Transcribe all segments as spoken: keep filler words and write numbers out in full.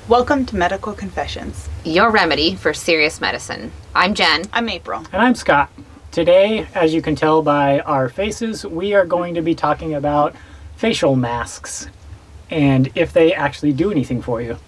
Welcome to Medical Confessions. Your remedy for serious medicine. I'm Jen. I'm April. And I'm Scott. Today, as you can tell by our faces, we are going to be talking about facial masks and if they actually do anything for you.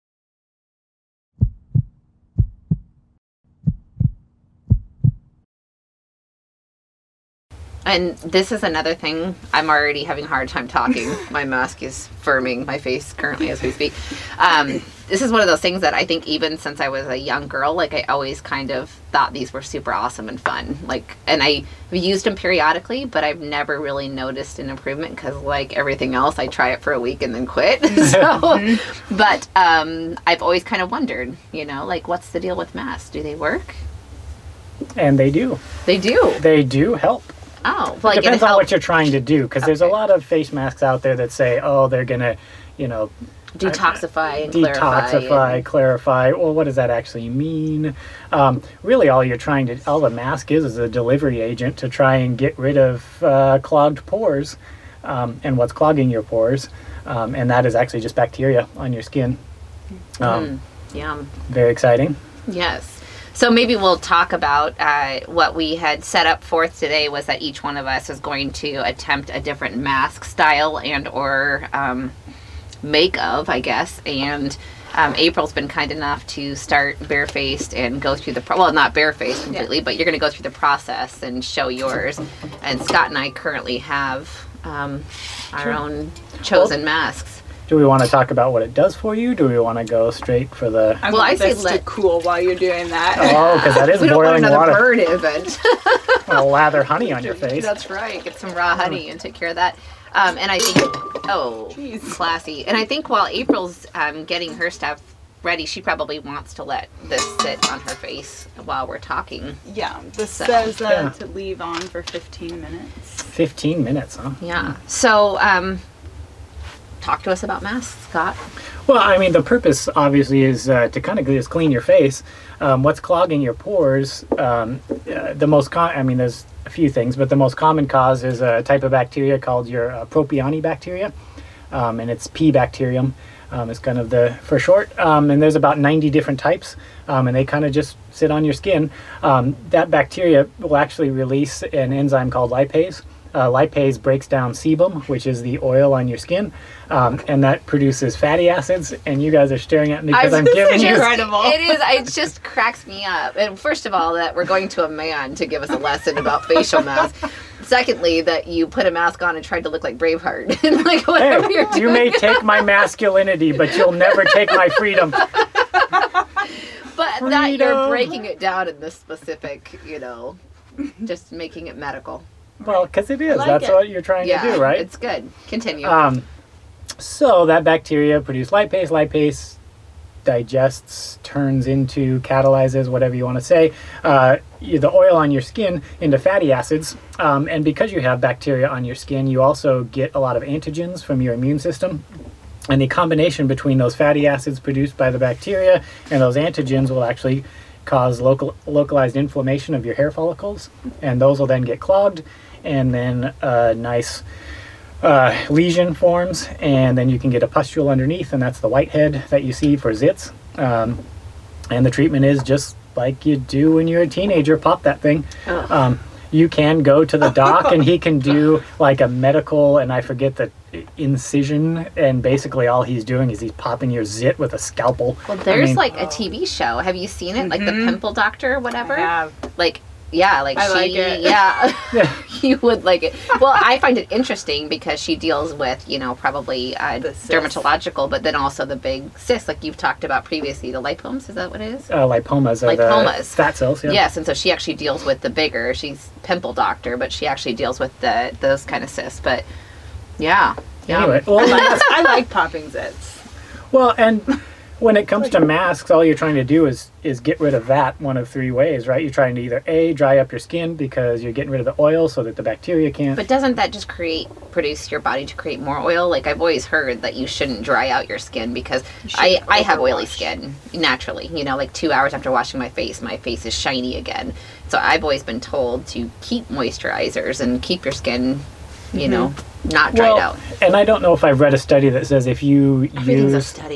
And this is another thing, I'm already having a hard time talking. My mask is firming my face currently as we speak. Um, this is one of those things that I think even since I was a young girl, like I always kind of thought these were super awesome and fun. Like, and I've used them periodically, but I've never really noticed an improvement because like everything else, I try it for a week and then quit. so, but um, I've always kind of wondered, you know, like what's the deal with masks? Do they work? And they do. They do. They do help. Oh, like it depends it on what you're trying to do, because okay. there's a lot of face masks out there that say, oh, they're going to, you know, detoxify and detoxify, clarify. And... clarify. Well, what does that actually mean? Um, really, all you're trying to, all the mask is is a delivery agent to try and get rid of uh, clogged pores. Um, and what's clogging your pores, um, and that is actually just bacteria on your skin. Um, mm, yum. Very exciting. Yes. So maybe we'll talk about uh, what we had set up forth today was that each one of us is going to attempt a different mask style and or um, make of, I guess. And um, April's been kind enough to start barefaced and go through the, pro well, not barefaced completely, yeah. but you're going to go through the process and show yours. And Scott and I currently have um, our sure. own chosen well, masks. Do we want to talk about what it does for you? Do we want to go straight for the... I well, I say let cool while you're doing that. Oh, because that is we boiling don't want water. Burn event. Well, lather honey on your face. That's right. Get some raw honey and take care of that. Um, and I think... Oh, Jeez. Classy. And I think while April's um, getting her stuff ready, she probably wants to let this sit on her face while we're talking. Yeah. This so. says uh, yeah. to leave on for fifteen minutes. fifteen minutes, huh? Yeah. So... Um, talk to us about masks, Scott. Well, I mean, the purpose obviously is uh, to kind of just clean your face. Um, what's clogging your pores? Um, uh, the most con I mean, there's a few things, but the most common cause is a type of bacteria called your uh, Propionibacteria, um, and it's P bacterium. Um, is kind of the for short. Um, and there's about ninety different types, um, and they kind of just sit on your skin. Um, that bacteria will actually release an enzyme called lipase. Uh, lipase breaks down sebum, which is the oil on your skin, um, and that produces fatty acids. And you guys are staring at me because I'm giving you... Incredible. It is. It just cracks me up. And first of all, that we're going to a man to give us a lesson about facial masks. Secondly, that you put a mask on and tried to look like Braveheart. and like whatever hey, you're doing. You may take my masculinity, but you'll never take my freedom. But freedom. That you're breaking it down in this specific, you know, just making it medical. Well, because it is. Like That's it. what you're trying yeah, to do, right? It's good. Continue. Um, so that bacteria produces lipase. Lipase digests, turns into, catalyzes, whatever you want to say, uh, you, the oil on your skin into fatty acids. Um, and because you have bacteria on your skin, you also get a lot of antigens from your immune system. And the combination between those fatty acids produced by the bacteria and those antigens will actually cause local localized inflammation of your hair follicles, and those will then get clogged, and then a nice uh, lesion forms, and then you can get a pustule underneath, and that's the whitehead that you see for zits. Um, and the treatment is just like you do when you're a teenager, pop that thing. Um, you can go to the doc and he can do like a medical, and I forget the incision, and basically all he's doing is he's popping your zit with a scalpel. Well, there's I mean, like a T V show. Have you seen it? Mm-hmm. Like the Pimple Doctor or whatever? I have. Like, yeah, like I she, like it. yeah, you would like it. Well, I find it interesting because she deals with, you know, probably uh, dermatological, but then also the big cysts, like you've talked about previously, the lipomes, is that what it is? Uh, lipomas are lipomas. The fat cells, yeah. Yes, and so she actually deals with the bigger, she's Pimple Doctor, but she actually deals with the those kind of cysts, but yeah. yeah. Anyway, well, I, like, I like popping zits. Well, and when it comes to masks, all you're trying to do is is get rid of that one of three ways, right? You're trying to either A, dry up your skin because you're getting rid of the oil so that the bacteria can't... But doesn't that just create, produce your body to create more oil? Like, I've always heard that you shouldn't dry out your skin because I, I have oily skin naturally. You know, like two hours after washing my face, my face is shiny again. So I've always been told to keep moisturizers and keep your skin, you mm-hmm. know, not dried well, out. And I don't know if I've read a study that says if you Everything's use... a study.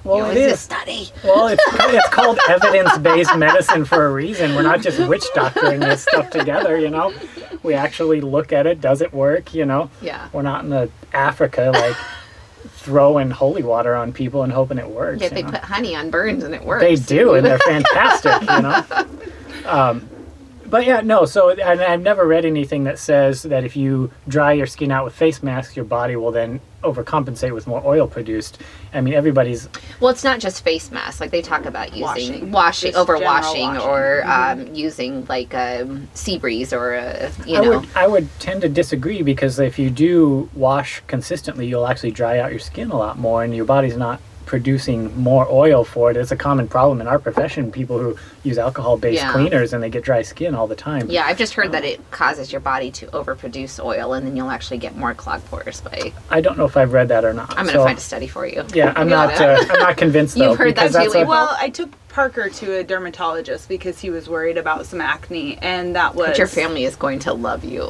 Well, You know, it it's a is. study. Well, it's it's called evidence-based medicine for a reason. We're not just witch doctoring this stuff together, you know. We actually look at it. Does it work? You know. Yeah. We're not in the Africa like throwing holy water on people and hoping it works. Yeah, you they know? put honey on burns and it works. They do, and they're fantastic, you know. Um, but yeah, no. So, and I've never read anything that says that if you dry your skin out with face masks, your body will then overcompensate with more oil produced. I mean, everybody's. Well, it's not just face masks. Like they talk about using Washing. washing, Just over general washing, washing. or Mhm. um, using like um, sea breeze or a you I know. would I would tend to disagree because if you do wash consistently, you'll actually dry out your skin a lot more, and your body's not producing more oil for it. It's a common problem in our profession. People who use alcohol-based Yeah. cleaners and they get dry skin all the time. Yeah, I've just heard that it causes your body to overproduce oil, and then you'll actually get more clogged pores. By I don't know if I've read that or not. I'm gonna so- find a study for you. Yeah, I'm Yeah. not. Uh, I'm not convinced though. You've heard that because too, that's a- Lee? Well, I took Parker to a dermatologist because he was worried about some acne, and that was But your family is going to love you.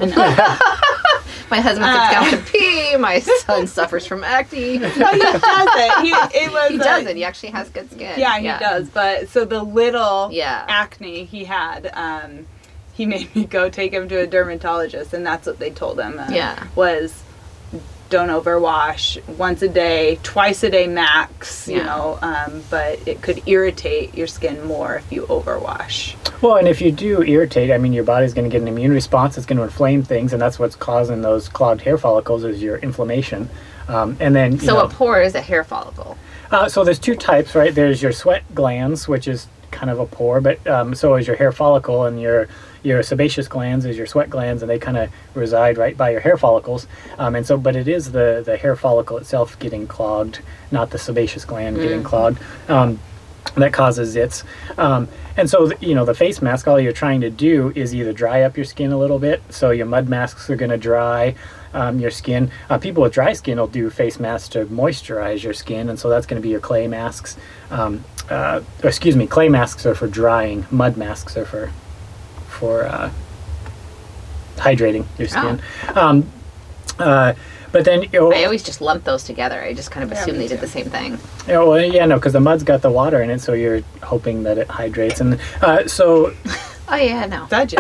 My husband Uh, sits down to pee. My son suffers from acne. No, he doesn't. He, it was, He uh, doesn't. He actually has good skin. Yeah, he does. But so the little Yeah. acne he had, um, he made me go take him to a dermatologist, and that's what they told him. Uh, Yeah. Was don't overwash, once a day, twice a day max. You Yeah. know, um, but it could irritate your skin more if you overwash. Well, and if you do irritate, I mean, your body's going to get an immune response. It's going to inflame things, and that's what's causing those clogged hair follicles is your inflammation. Um, and then, you So know, a pore is a hair follicle. uh, so there's two types, right? There's your sweat glands, which is kind of a pore, but um, so is your hair follicle, and your your sebaceous glands is your sweat glands, and they kind of reside right by your hair follicles. Um, and so, but it is the the hair follicle itself getting clogged, not the sebaceous gland getting clogged. Um, that causes zits. Um, and so, th- you know, the face mask, all you're trying to do is either dry up your skin a little bit. So your mud masks are going to dry um, your skin. Uh, people with dry skin will do face masks to moisturize your skin. And so that's going to be your clay masks. Um, uh, or excuse me, clay masks are for drying. Mud masks are for, for uh, hydrating your skin. Um, uh, but then, you know, I always just lump those together. I just kind of Yeah, assume me they did too. the same thing. Yeah, well, yeah, no, because the mud's got the water in it, so you're hoping that it hydrates. And uh, so Oh yeah, no. That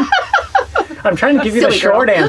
I'm trying to give you the Silly short girl.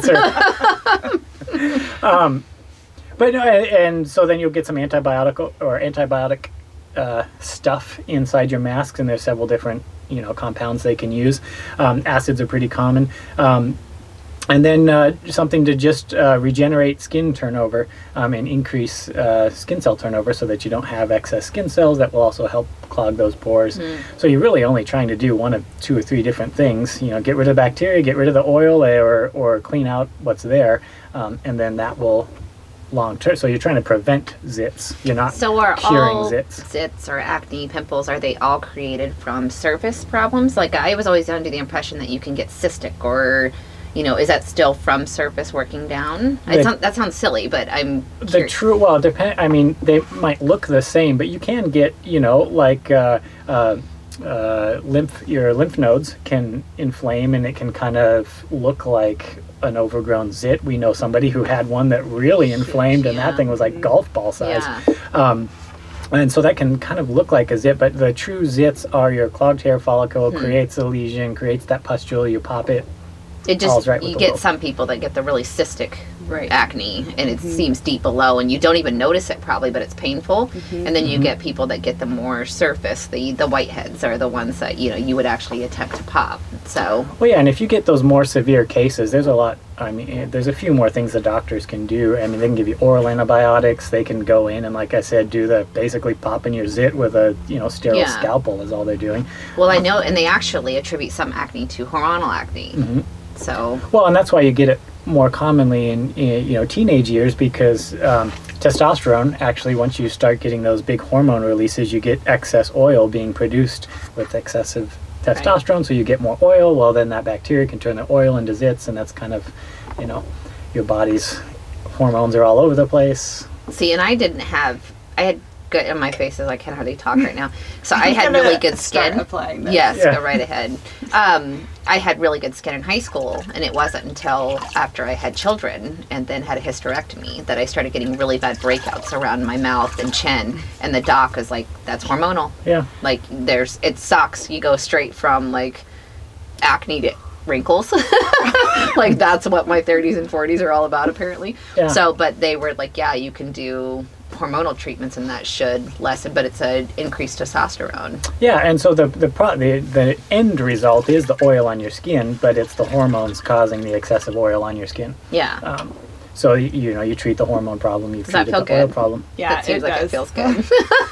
answer. um, but no, and, and so then you'll get some antibiotic or antibiotic uh, stuff inside your masks, and there's several different you know compounds they can use. Um, acids are pretty common. Um, And then uh, something to just uh, regenerate skin turnover um, and increase uh, skin cell turnover so that you don't have excess skin cells. That will also help clog those pores. Mm. So you're really only trying to do one of two or three different things. You know, get rid of the bacteria, get rid of the oil, or or clean out what's there, um, and then that will long term. So you're trying to prevent zits. You're not So are curing all zits. zits or acne, pimples, are they all created from surface problems? Like I was always under the impression that you can get cystic or, you know, is that still from surface working down? The- It sound, that sounds silly, but I'm The curious. true, well, depend. I mean, they might look the same, but you can get, you know, like uh, uh, uh, lymph. Your lymph nodes can inflame, and it can kind of look like an overgrown zit. We know somebody who had one that really inflamed, and yeah. that thing was like golf ball size. Yeah. Um, and so that can kind of look like a zit, but the true zits are your clogged hair follicle Hmm. creates a lesion, creates that pustule. You pop it. It All's just right with you the get world. some people that get the really cystic Right. acne, and it seems deep below, and you don't even notice it probably, but it's painful. And then you get people that get the more surface, the the whiteheads are the ones that you know you would actually attempt to pop. So Well, yeah, and if you get those more severe cases, there's a lot. I mean, eh, there's a few more things the doctors can do. I mean, they can give you oral antibiotics. They can go in and, like I said, do the basically popping your zit with a you know sterile Yeah. scalpel is all they're doing. well, I know, and they actually attribute some acne to hormonal acne. Mm-hmm. So Well, and that's why you get it more commonly in, in you know teenage years because um, testosterone actually, once you start getting those big hormone releases, you get excess oil being produced with excessive testosterone. So you get more oil. Well, then that bacteria can turn the oil into zits, and that's kind of you know your body's hormones are all over the place. see, and I didn't have I had good. And my face is, I can't hardly talk right now. So I had really good Start skin. applying this. Yes, Yeah. go right ahead. Um, I had really good skin in high school, and it wasn't until after I had children and then had a hysterectomy that I started getting really bad breakouts around my mouth and chin. And the doc was like, "That's hormonal. Yeah. Like, there's it sucks. You go straight from like acne to wrinkles. Like that's what my thirties and forties are all about, apparently. Yeah. So, but they were like, yeah, you can do hormonal treatments and that should lessen, but it's a increased testosterone. Yeah, and so the the, pro- the the end result is the oil on your skin, but it's the hormones causing the excessive oil on your skin. Yeah. Um, so you, you know you treat the hormone problem, you Does that treat feel the oil good? problem. Yeah, that seems it like does. it feels good.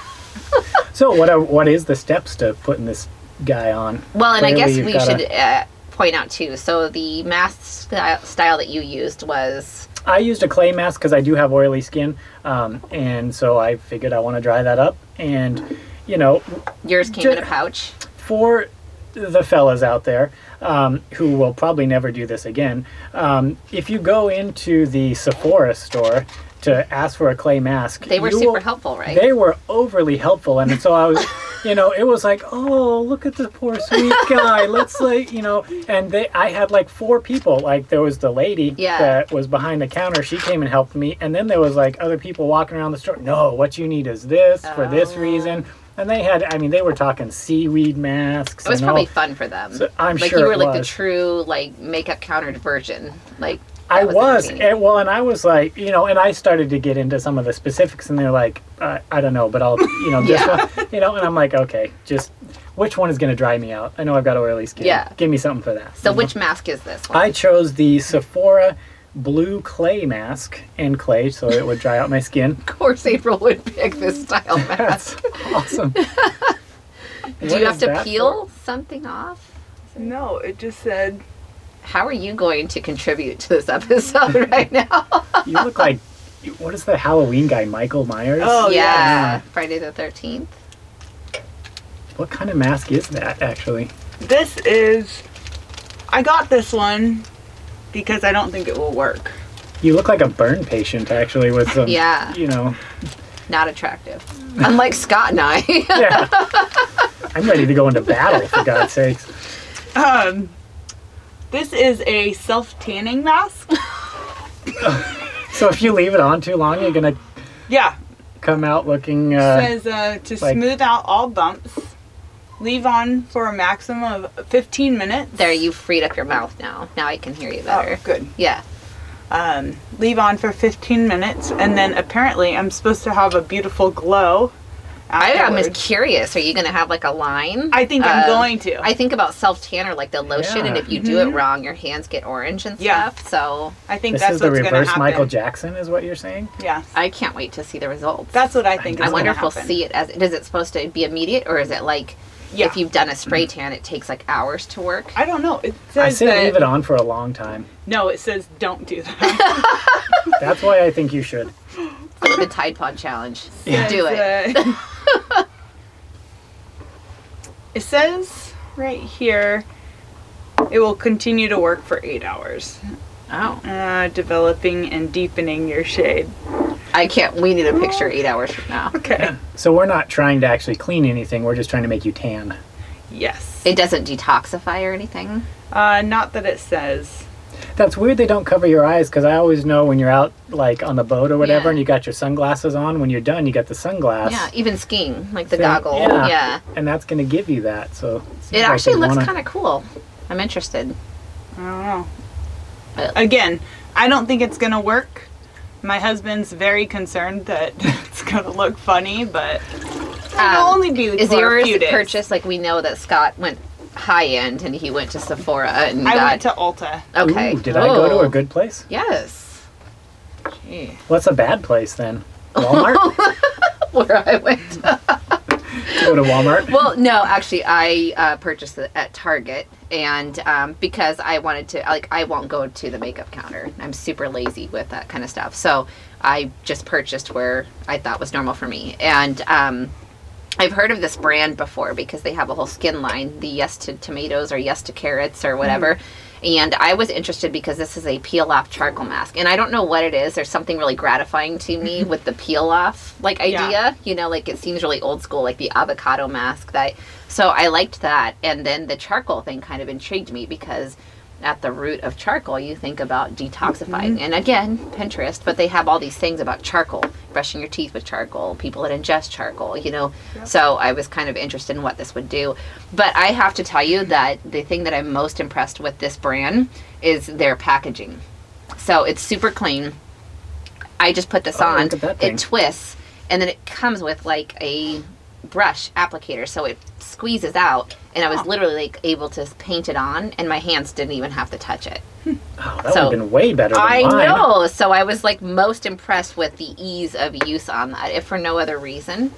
So what are what is the steps to putting this guy on? Well, and I Clearly guess you've we gotta- should uh, point out too. So the mask style, style that you used was I used a clay mask because I do have oily skin, um, and so I figured I want to dry that up. And you know, yours came Ju- in a pouch. for the fellas out there um, who will probably never do this again, um, if you go into the Sephora store to ask for a clay mask, They were you super will- helpful, right? They were overly helpful, and so I was, you know, it was like, oh, look at the poor sweet guy. Let's like, you know, and they, I had like four people. Like there was the lady Yeah. that was behind the counter. She came and helped me, and then there was like other people walking around the store. No, what you need is this for this Oh. reason. And they had, I mean, they were talking seaweed masks. It was and probably all. fun for them. So I'm like sure you were it like the was. true like makeup countered version. Like I that was, entertaining. and, well, and I was like, you know, and I started to get into some of the specifics, and they're like, uh, I don't know, but I'll, you know, this Yeah. one, you know, and I'm like, okay, just which one is going to dry me out? I know I've got oily skin. Yeah. Give me something for that. So you know? which mask is this one? I chose the Sephora blue clay mask in clay, so it would dry out my skin. Of course, April would pick this style mask. That's awesome. Do you have to peel something off? No, it just said. How are you going to contribute to this episode right now? You look like, what is the Halloween guy, Michael Myers? Oh, yeah. yeah. Friday the thirteenth. What kind of mask is that, actually? This is. I got this one because I don't think it will work. You look like a burn patient, actually, with some, Yeah. you know. Not attractive. Unlike Scott and I. Yeah. I'm ready to go into battle, for God's sakes. Um, this is a self tanning mask. So if you leave it on too long, you're going to Yeah, come out looking... it Uh, says uh, to like- smooth out all bumps. Leave on for a maximum of fifteen minutes. There, you freed up your mouth now. Now I can hear you better. Oh, good. Yeah. Um, leave on for fifteen minutes, and then apparently I'm supposed to have a beautiful glow. I, I'm afterwards. just curious. Are you going to have like a line? I think I'm Um, going to. I think about self tanner, like the lotion, and Yeah. if you do it wrong, your hands get orange and Yeah. stuff. So I think this that's is the what's going to reverse happen. Michael Jackson, is what you're saying? Yeah, I can't wait to see the results. that's what I think is I wonder going if to we'll happen. see it as. Is it supposed to be immediate, or is it like Yeah. if you've done a spray tan, it takes like hours to work? I don't know. It I says say that, leave it on for a long time. No, it says don't do that. That's why I think you should. Like the Tide Pod challenge. Yeah. Do it. it. Uh, it says right here, it will continue to work for eight hours, Oh, uh, developing and deepening your shade. I can't. We need a picture eight hours from now. Okay. So we're not trying to actually clean anything. We're just trying to make you tan. Yes. It doesn't detoxify or anything. Uh, not that it says. That's weird they don't cover your eyes, because I always know when you're out like on the boat or whatever Yeah. and you got your sunglasses on, when you're done you got the sunglass. Yeah, even skiing, like the So, goggle. yeah. Yeah. And that's going to give you that. So It actually looks kind of cool. I'm interested. I don't know. Uh, Again, I don't think it's gonna work. My husband's very concerned that it's gonna look funny, but it'll Um, only be Is for a yours few days. purchased? Like we know that Scott went high end and he went to Sephora and I got. went to Ulta. Okay. Ooh, did I go to Oh. a good place? Yes. Gee. What's a bad place then? Walmart? Where I went. Go to Walmart? Well, no, actually, I uh, purchased it at Target, and um, because I wanted to, like, I won't go to the makeup counter. I'm super lazy with that kind of stuff, so I just purchased where I thought was normal for me. And um, I've heard of this brand before because they have a whole skin line, the Yes to Tomatoes or Yes to Carrots or whatever. And I was interested because this is a peel off charcoal mask. And I don't know what it is. There's something really gratifying to me with the peel off like idea. Yeah. You know, like it seems really old school, like the avocado mask. That So I liked that. And then the charcoal thing kind of intrigued me because at the root of charcoal, you think about detoxifying. Mm-hmm. And again, Pinterest, but they have all these things about charcoal, brushing your teeth with charcoal, people that ingest charcoal, you know. Yep. So I was kind of interested in what this would do. But I have to tell you that the thing that I'm most impressed with this brand is their packaging. So it's super clean. I just put this Oh, on. look at that thing. It twists, and then it comes with like a brush applicator, so it squeezes out, and I was Oh. literally like able to paint it on, and my hands didn't even have to touch it. Oh, that So, would have been way better than I mine. know. So I was like most impressed with the ease of use on that, if for no other reason.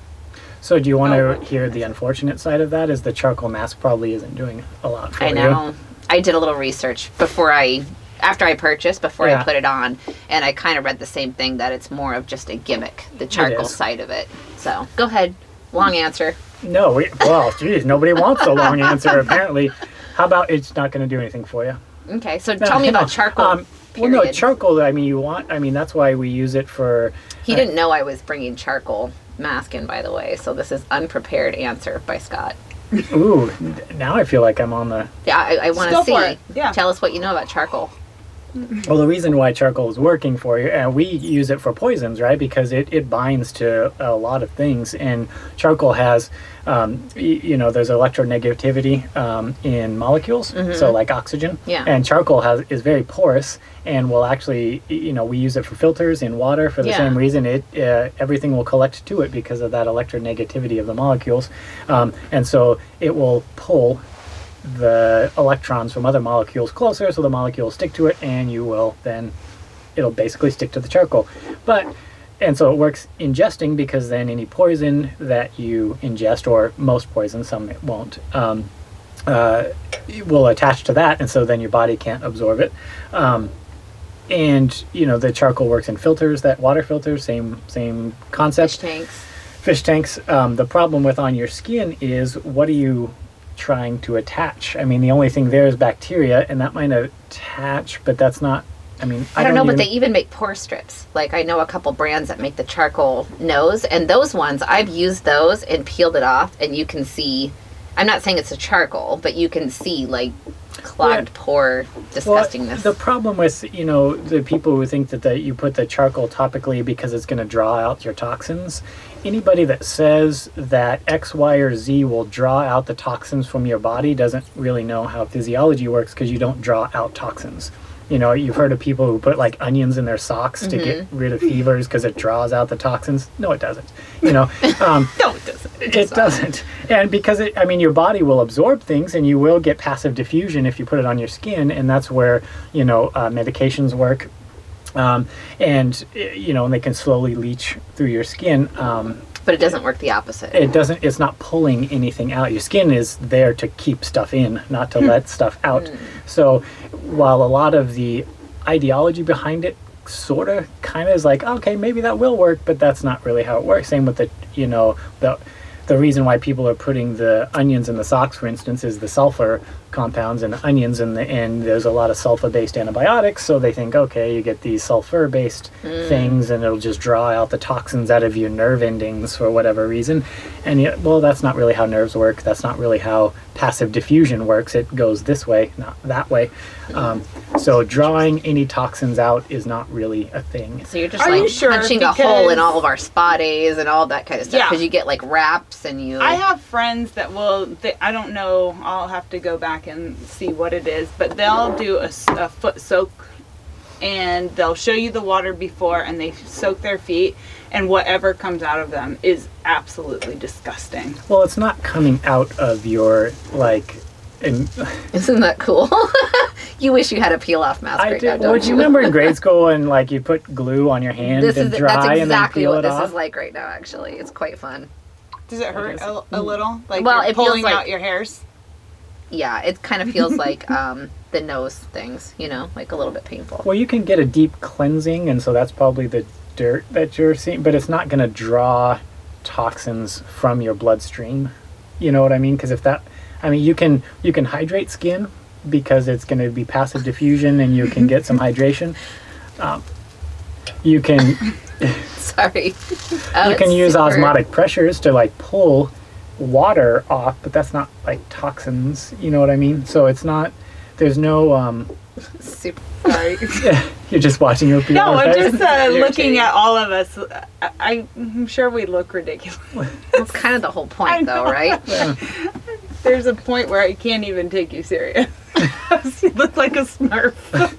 So do you want Oh. to hear the unfortunate side of that? Is the charcoal mask probably isn't doing a lot for I you. know. I did a little research before I, after I purchased, before Yeah. I put it on, and I kind of read the same thing, that it's more of just a gimmick, the charcoal is. side of it. So go ahead. Long answer. No, we, well, geez, nobody wants a long answer apparently. How about it's not going to do anything for you? Okay, so No, tell me no. about charcoal. Um, well, no, period. charcoal. I mean, you want. I mean, that's why we use it for. He didn't know I was bringing charcoal mask in, by the way, so this is unprepared answer by Scott. Ooh, now I feel like I'm on the. Yeah, I, I want to Go for see. it. Yeah. Tell us what you know about charcoal. Well, the reason why charcoal is working for you, and we use it for poisons, right? Because it, it binds to a lot of things, and charcoal has, um, y- you know, there's electronegativity um, in molecules, so like oxygen. Yeah. And charcoal has is very porous, and will actually, y- you know, we use it for filters in water for the Yeah. same reason. It uh, everything will collect to it because of that electronegativity of the molecules, um, and so it will pull the electrons from other molecules closer, so the molecules stick to it, and you will then it'll basically stick to the charcoal. But and so it works ingesting, because then any poison that you ingest, or most poison, some it won't, um, uh, will attach to that, and so then your body can't absorb it. Um, and you know, the charcoal works in filters, that water filters, same same concept. Fish tanks. Fish tanks. Um, the problem with on your skin is, what are you trying to attach? I mean, the only thing there is bacteria, and that might attach, but that's not. I mean, I, I don't know, but even, they even make pore strips. Like, I know a couple brands that make the charcoal nose, and those ones, I've used those and peeled it off, and you can see, I'm not saying it's a charcoal, but you can see, like, clogged Yeah. pore disgustingness. Well, the problem with, you know, the people who think that the, you put the charcoal topically because it's going to draw out your toxins, anybody that says that X, Y, or Z will draw out the toxins from your body doesn't really know how physiology works, because you don't draw out toxins. You know, you've heard of people who put like onions in their socks to get rid of fevers because it draws out the toxins. No, it doesn't. You know, um, No, it doesn't. it doesn't. And because it, I mean, your body will absorb things, and you will get passive diffusion if you put it on your skin, and that's where, you know, uh, medications work. Um, and, y- you know, and they can slowly leach through your skin. Um, but it doesn't work the opposite. it doesn't, it's not pulling anything out. Your skin is there to keep stuff in, not to let stuff out. So while a lot of the ideology behind it sort of kind of is like, okay, maybe that will work, but that's not really how it works. Same with the, you know, the the reason why people are putting the onions in the socks, for instance, is the sulfur compounds in the onions, and the, and there's a lot of sulfur-based antibiotics, so they think, okay, you get these sulfur-based things, and it'll just draw out the toxins out of your nerve endings for whatever reason. And yet, well, that's not really how nerves work. That's not really how passive diffusion works. It goes this way, not that way. Um, so drawing any toxins out is not really a thing. So you're just Are like you sure? punching a hole in Because- all of our spa days and all that kind of stuff, Yeah. because you get like wraps and you. I have friends that will, they, I don't know, I'll have to go back and see what it is, but they'll do a, s- a foot soak, and they'll show you the water before, and they soak their feet, and whatever comes out of them is absolutely disgusting. Well, it's not coming out of your, like, in, Isn't that cool? You wish you had a peel off mask I right now, did. don't Would you remember in grade school and like you put glue on your hand This and is dry that's and then exactly peel what it this off? is like right now. Actually, it's quite fun. Does it hurt a, a little? Like Well, you're it feels pulling like- out your hairs? Yeah, it kind of feels like um, the nose things, you know, like a little bit painful. Well, you can get a deep cleansing, and so that's probably the dirt that you're seeing, but it's not going to draw toxins from your bloodstream. You know what I mean? Because if that, I mean, you can you can hydrate skin because it's going to be passive diffusion and you can get some hydration. Um, you can Sorry. Oh, you can it's use super- osmotic pressures to like pull water off, but that's not like toxins. You know what I mean? So it's not. There's no. Um, Super. Sorry. you're just watching your P R No, I'm face? just uh, You're looking kidding. at all of us. I, I'm sure we look ridiculous. That's kind of the whole I point, though, know. right? Yeah. There's a point where I can't even take you serious. You look like a Smurf.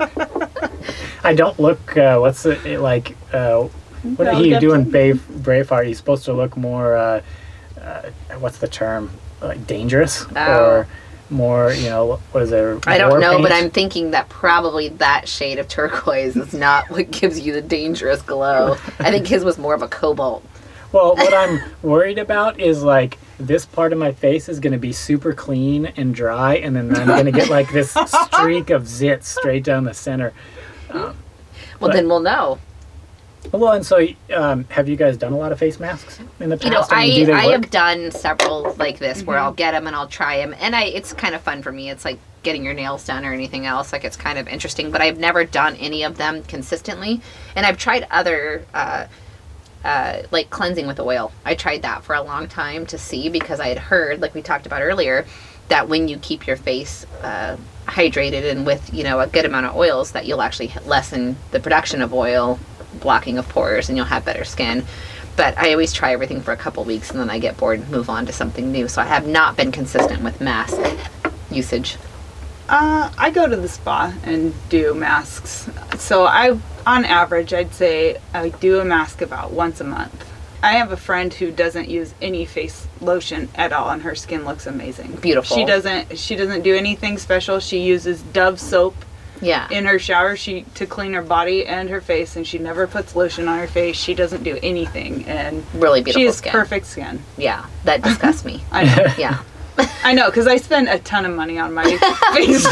I don't look. Uh, what's it it like? Uh, what Mel are you doing, Gibson? Brave Braveheart? He's supposed to look more. Uh, uh, what's the term? Like dangerous Oh. or more? You know, what is it? I don't war know, but paint? I'm thinking that probably that shade of turquoise is not what gives you the dangerous glow. I think his was more of a cobalt. Well, what I'm worried about is like this part of my face is going to be super clean and dry, and then I'm going to get like this streak of zits straight down the center. Um, Well, But- then we'll know. well, and so um, have you guys done a lot of face masks in the past? You know, I mean, do I, they I work? have done several like this where Mm-hmm. I'll get them and I'll try them, and I it's kind of fun for me. It's like getting your nails done or anything else. Like it's kind of interesting, but I've never done any of them consistently, and I've tried other. Uh, Uh, like cleansing with oil. I tried that for a long time to see because I had heard, like we talked about earlier, that when you keep your face uh, hydrated and with, you know, a good amount of oils, that you'll actually lessen the production of oil, blocking of pores, and you'll have better skin. But I always try everything for a couple weeks and then I get bored and move on to something new. So I have not been consistent with mask usage. Uh, I go to the spa and do masks. So I, on average, I'd say I do a mask about once a month. I have a friend who doesn't use any face lotion at all, and her skin looks amazing. Beautiful. She doesn't. She doesn't do anything special. She uses Dove soap Yeah. in her shower. She to clean her body and her face, and she never puts lotion on her face. She doesn't do anything, and Really beautiful she has skin. perfect skin. Yeah. That disgusts me. I know. Yeah. I know, because I spend a ton of money on my face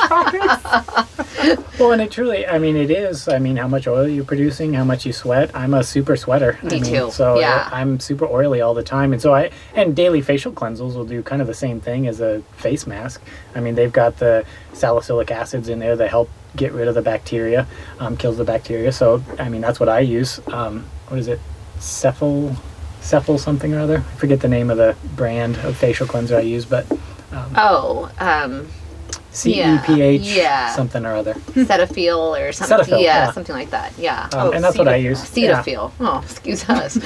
products. Well, and it truly, I mean, it is. I mean, how much oil you're producing, how much you sweat. I'm a super sweater. Me I mean, too. So Yeah. I, I'm super oily all the time. And so I, and daily facial cleansers will do kind of the same thing as a face mask. I mean, they've got the salicylic acids in there that help get rid of the bacteria, um, kills the bacteria. So, I mean, that's what I use. Um, what is it? Cephal, Cephal something or other. I forget the name of the brand of facial cleanser I use, but um, Oh, um, C E P H yeah. something or other. Cetaphil or something. Cetaphil, yeah, yeah. something like that. Yeah. Um, Oh, and that's what I Cetaphil. use. Yeah. Cetaphil. Oh, excuse us.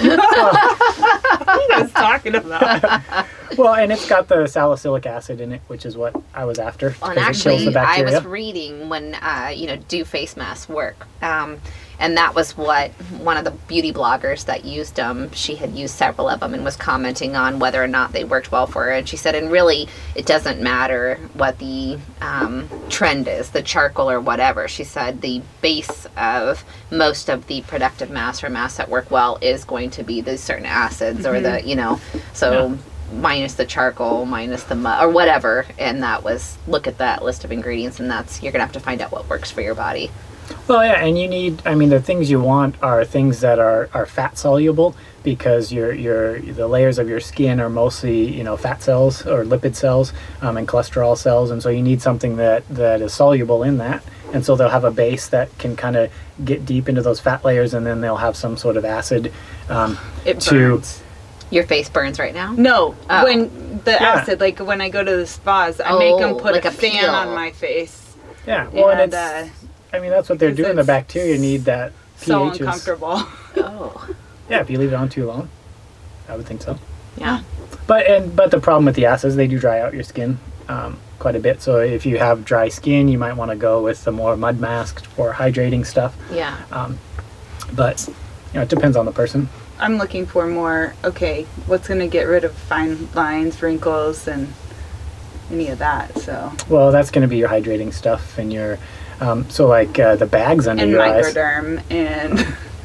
What are you guys talking about? Well, and it's got the salicylic acid in it, which is what I was after. Well, and 'cause it kills actually, the I bacteria. was reading when, uh, you know, do face masks work. Um, and that was what one of the beauty bloggers that used them, she had used several of them and was commenting on whether or not they worked well for her. And she said, and really, it doesn't matter what the um, trend is, the charcoal or whatever. She said the base of most of the productive masks or masks that work well is going to be the certain acids or the, you know, so... Yeah. minus the charcoal, minus the mud, or whatever. And that was, look at that list of ingredients, and that's, you're going to have to find out what works for your body. Well, yeah, and you need. I mean, the things you want are things that are, are fat soluble because your your the layers of your skin are mostly you know fat cells or lipid cells um, and cholesterol cells, and so you need something that that is soluble in that. And so they'll have a base that can kind of get deep into those fat layers, and then they'll have some sort of acid. Um, It To- burns. Your face burns right now? No, Oh. when the Yeah. acid, like when I go to the spas, I make them Oh, put like a, a fan peel. on my face. yeah, well, and, and it's. uh, I mean, that's what they're because doing. The it's bacteria need that so pH is- uncomfortable. Oh. Yeah, if you leave it on too long, I would think so. Yeah. But and but the problem with the acids, they do dry out your skin um, quite a bit. So if you have dry skin, you might want to go with the more mud mask for hydrating stuff. Yeah. Um, but you know, it depends on the person. I'm looking for more, okay, what's going to get rid of fine lines, wrinkles, and any of that, so. Well, that's going to be your hydrating stuff and your um, so like uh, the bags under And your eyes, microderm, and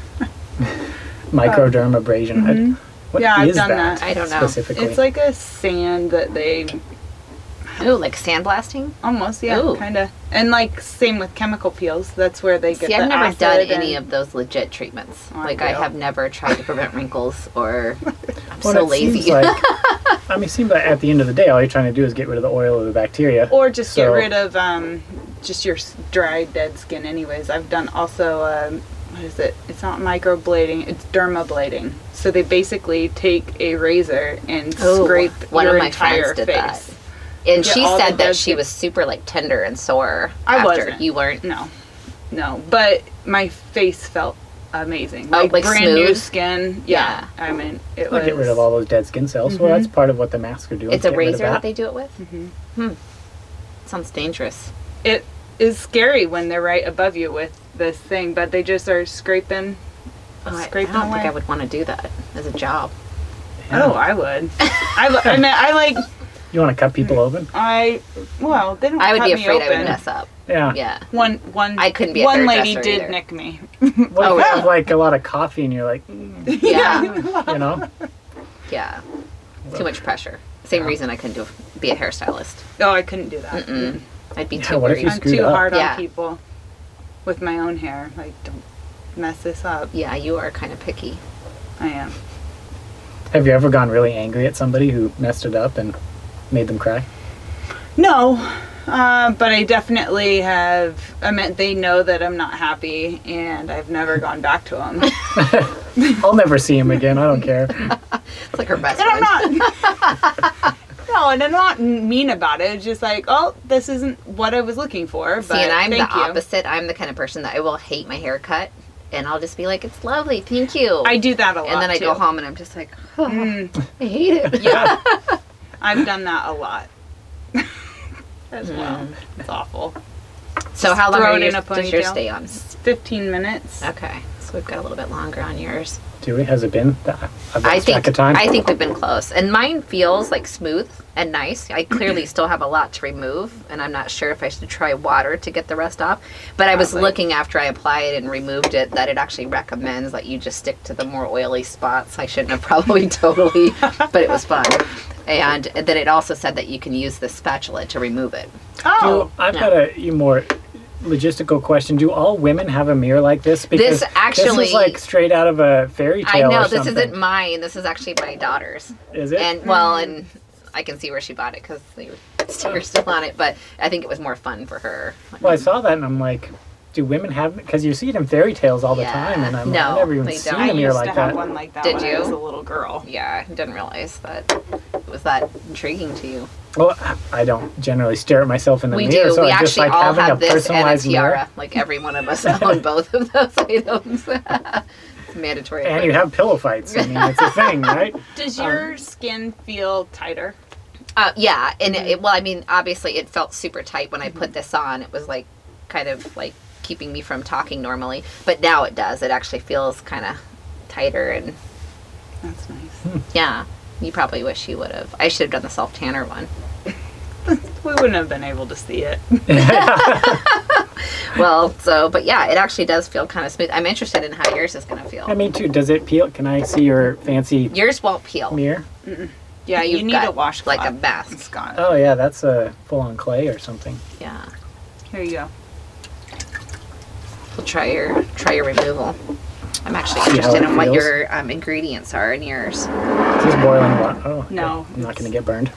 microdermabrasion. I- Mhm. what Yeah, I've is done that? that. I don't know. specifically. it's like a sand that they, Ooh, like sandblasting? almost, yeah, Ooh. kind of. And like, same with chemical peels, that's where they get See, the I've never acid done any and- of those legit treatments. Oh, I like, I do. have never tried to prevent wrinkles or... I'm Well, so it seems lazy. like I mean, it seems like at the end of the day, all you're trying to do is get rid of the oil or the bacteria. Or just get So- rid of um, just your s- dry, dead skin anyways. I've done also, um, what is it? It's not microblading, it's dermablading. So they basically take a razor and Ooh, scrape one your of my entire friends did face. that. And Get she all the said that dead she skin- was super like tender and sore. I after. wasn't. You weren't. No, no. But my face felt amazing. Oh, Like, like brand new smooth? skin. Yeah. I mean, it Well, was. get rid of all those dead skin cells. Well, that's part of what the masks are doing. It's a get rid of razor that they do it with. Mhm. Hmm. Sounds dangerous. It is scary when they're right above you with this thing, but they just are scraping. Oh, I, I scraping don't away. think I would want to do that as a job. Oh, I would. I, li- I mean, I like. You want to cut people open? I well, they don't. I would cut be me afraid I open. would mess up. Yeah. Yeah. One, one. I couldn't be a One lady hairdresser did either. nick me. What Oh, if you yeah. have like a lot of coffee and you're like, mm, Yeah. you know? Yeah. Too much pressure. Same reason I couldn't do be a hairstylist. Oh, I couldn't do that. Mm-mm. I'd be Yeah, too what if worried. you I'm screwed too up? hard Yeah. on people with my own hair. Like, don't mess this up. Yeah, you are kind of picky. I am. Have you ever gone really angry at somebody who messed it up and made them cry? No, uh, but I definitely have. I meant they know that I'm not happy, and I've never gone back to them. I'll never see him again. I don't care. It's like her best And friend. I'm not. No, and I'm not mean about it. It's just like, oh, this isn't what I was looking for. But See, and I'm the thank you. opposite. I'm the kind of person that I will hate my haircut, and I'll just be like, "It's lovely, thank you." I do that a lot. and then I too. go home and I'm just like, oh, Mm, I hate it. yeah, I've done that a lot as Mm. well. It's awful. So how long throw are it you, in a does yours ponytail. stay on? Fifteen minutes. Okay, so we've got a little bit longer on yours. Do we? Has it been? I've I lost track think of time. I think we've been close, and mine feels like smooth and nice. I clearly still have a lot to remove, and I'm not sure if I should try water to get the rest off. But I was Probably. looking after I applied and removed it that it actually recommends that you just stick to the more oily spots. I shouldn't have probably totally, but it was fun. And then it also said that you can use the spatula to remove it. Oh, Do, I've yeah. got a you more logistical question. Do all women have a mirror like this? Because This actually- this is like straight out of a fairy I tale. know or this something. isn't mine. This is actually my daughter's. Is it? And well, and I can see where she bought it because the sticker's still on it. But I think it was more fun for her. Well, I saw that and I'm like, do women have? Because you see it in fairy tales all the Yeah. time, and I'm No, I've never even they seen don't. I a mirror used like to have that. one like that Did when you? I was a little girl. Yeah, I didn't realize that it was that intriguing to you. Well, I don't generally stare at myself in the We mirror, do. so we I just actually like all having have a this and a personalized tiara. mirror. Like every one of us own both of those items. It's mandatory. And you have pillow fights. I mean, it's a thing, right? Does Um, your skin feel tighter? Uh, yeah, and it, well, I mean, obviously, it felt super tight when I put this on. It was like kind of like keeping me from talking normally, but now it does. It actually feels kind of tighter, and That's nice. yeah, you probably wish you would have. I should have done the self tanner one. We wouldn't have been able to see it. Well, so, but yeah, it actually does feel kind of smooth. I'm interested in how yours is going to feel. I mean, too. Does it peel? Can I see your fancy Yours won't peel. mirror? Yeah, you You've need got a washcloth. like a mask. Scott. Oh yeah, that's a full-on clay or something. Yeah, Here you go. we'll try your try your removal. I'm actually See how interested it in what feels? your um, ingredients are in yours. Is this boiling water? Oh okay. No, I'm not it's- going to get burned.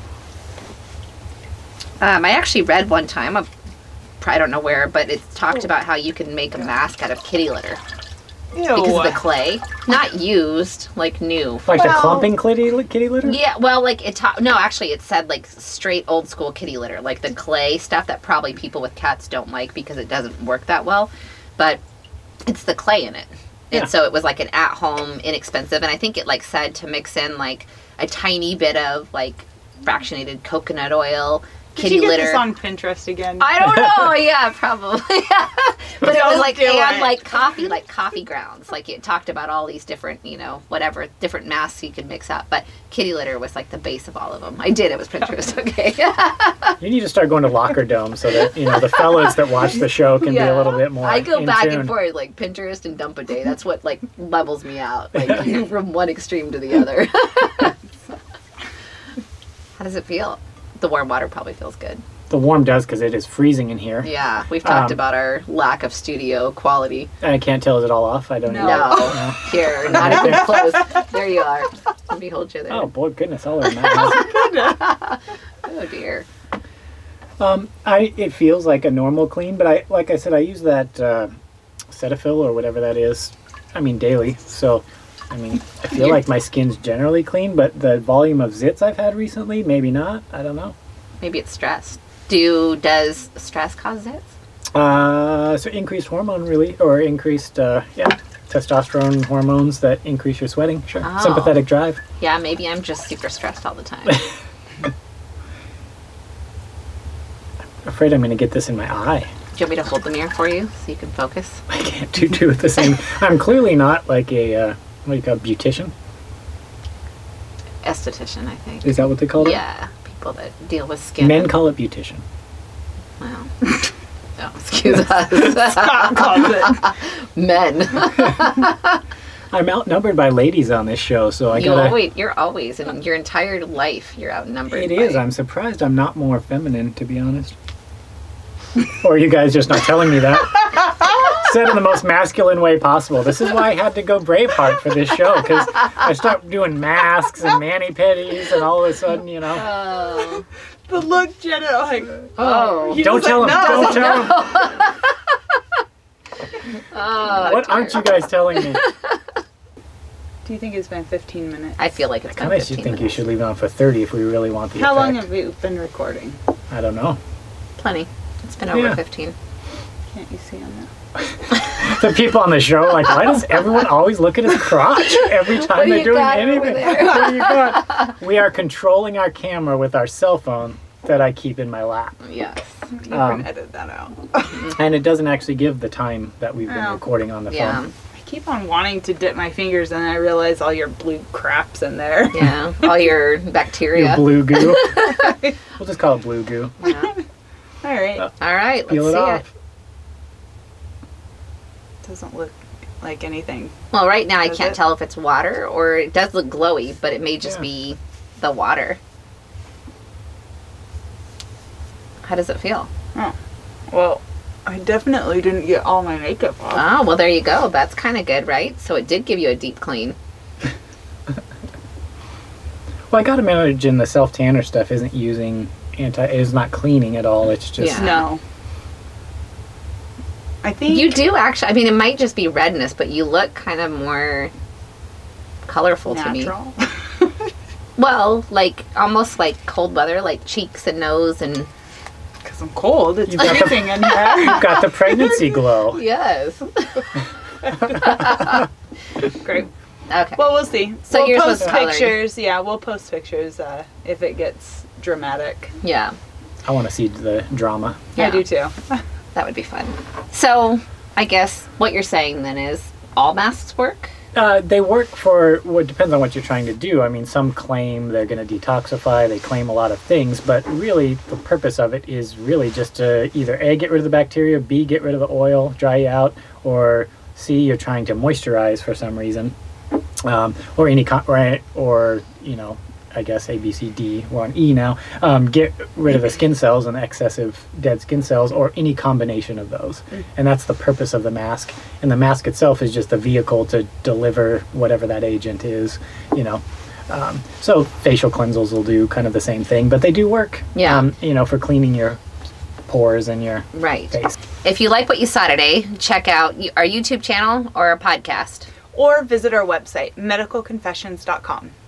Um, I actually read one time, a, I don't know where, but it talked about how you can make a mask out of kitty litter Ew. because of the clay. Not used, like new. Like the Well- clumping kitty, kitty litter? Yeah, well, like it. Ta- no, actually, it said like straight old school kitty litter, like the clay stuff that probably people with cats don't like because it doesn't work that well. But it's the clay in it, and Yeah. so it was like an at-home, inexpensive. And I think it like said to mix in like a tiny bit of like fractionated coconut oil, Did kitty you get litter. this on Pinterest again? I don't know. Yeah, probably. But it was Don't like do and it. like coffee, like coffee grounds. Like it talked about all these different, you know, whatever different masks you could mix up. But kitty litter was like the base of all of them. I did. It was Pinterest. Okay. You need to start going to Locker Dome so that you know the fellas that watch the show can be Yeah. a little bit more. I go in back tune. and forth like Pinterest and dump a day. That's what like levels me out, like from one extreme to the other. How does it feel? The warm water probably feels good. The warm does because it is freezing in here. Yeah, we've talked Um, about our lack of studio quality. And I can't tell is it all off. I don't No. know. No, here, not even close. There you are. me hold you there. Oh boy, goodness, all over that. Oh dear. um, I it feels like a normal clean, but I like I said, I use that uh, Cetaphil or whatever that is. I mean, daily. So, I mean, I feel You're- like my skin's generally clean, but the volume of zits I've had recently, maybe not. I don't know. Maybe it's stress. Do does stress cause zits? Uh, so increased hormone really, or increased, uh, yeah, testosterone hormones that increase your sweating. Sure. Oh. Sympathetic drive. Yeah, maybe I'm just super stressed all the time. Afraid I'm going to get this in my eye. Do you want me to hold the mirror for you so you can focus? I can't do two at the same. I'm clearly not like a uh, what do you call it, beautician? Esthetician, I think. Is that what they call it? Yeah, people that deal with skin. Men call it beautician. Wow. Oh, excuse us. Scott calls it. Men. I'm outnumbered by ladies on this show, so I you gotta. always, you're always, in your entire life, you're outnumbered. It is. by- I'm surprised I'm not more feminine, to be honest. Or are you guys just not telling me that? Said in the most masculine way possible. This is why I had to go Braveheart for this show, because I start doing masks and mani-pedis, and all of a sudden, you know. Oh. The look, Jenna, like, Oh. He Don't was tell like, him. no. Don't tell him. Oh, What dear. aren't you guys telling me? do you think it's been fifteen minutes? I feel like it's been I should fifteen think you minutes. should leave it on for thirty if we really want the How long effect. have we been recording? I don't know. Plenty. It's been over Yeah. fifteen. Can't you see on that? The people on the show are like, why does everyone always look at his crotch every time What do they're you doing got over anything? there? What do you got? We are controlling our camera with our cell phone that I keep in my lap. Yes. You Um, can edit that out. And it doesn't actually give the time that we've been Oh. recording on the Yeah. phone. I keep on wanting to dip my fingers and I realize all your blue crap's in there. Yeah. All your Your bacteria. blue goo. We'll just call it blue goo. Yeah. All right. Uh, All right. Let's Peel it see off. it. Doesn't look like anything. Well, right now I Does can't it? tell if it's water or it does look glowy, but it may just Yeah. be the water. How does it feel? Well, I definitely didn't get all my makeup off. Oh, well, there you go. That's kind of good, right? So it did give you a deep clean. Well, I gotta imagine the self tanner stuff isn't using anti, is not cleaning at all. It's just Yeah. No. I think You do actually. I mean, it might just be redness, but you look kind of more colorful to me. natural. Well, like almost like cold weather, like cheeks and nose and. Because I'm cold. It's You've got the- freezing in here. you've got the pregnancy glow. Yes. Great. Okay. Well, we'll see. So we'll yours post was coloring. pictures. Yeah, we'll post pictures uh, if it gets dramatic. Yeah. I want to see the drama. Yeah. I do too. That would be fun. So, I guess what you're saying then is all masks work? Uh, they work for what depends on what you're trying to do. I mean, some claim they're going to detoxify. They claim a lot of things, but really, the purpose of it is really just to either A, get rid of the bacteria, B, get rid of the oil, dry you out, or C, you're trying to moisturize for some reason, um, or any con- or, or you know, I guess A, B, C, D. We're on E now. Um, get rid of the skin cells and the excessive dead skin cells, or any combination of those. And that's the purpose of the mask. And the mask itself is just a vehicle to deliver whatever that agent is, you know. Um, so facial cleansers will do kind of the same thing, but they do work. Yeah. Um, you know, for cleaning your pores and your Right. face. If you like what you saw today, check out y- our YouTube channel or our podcast. Or visit our website, medical confessions dot com.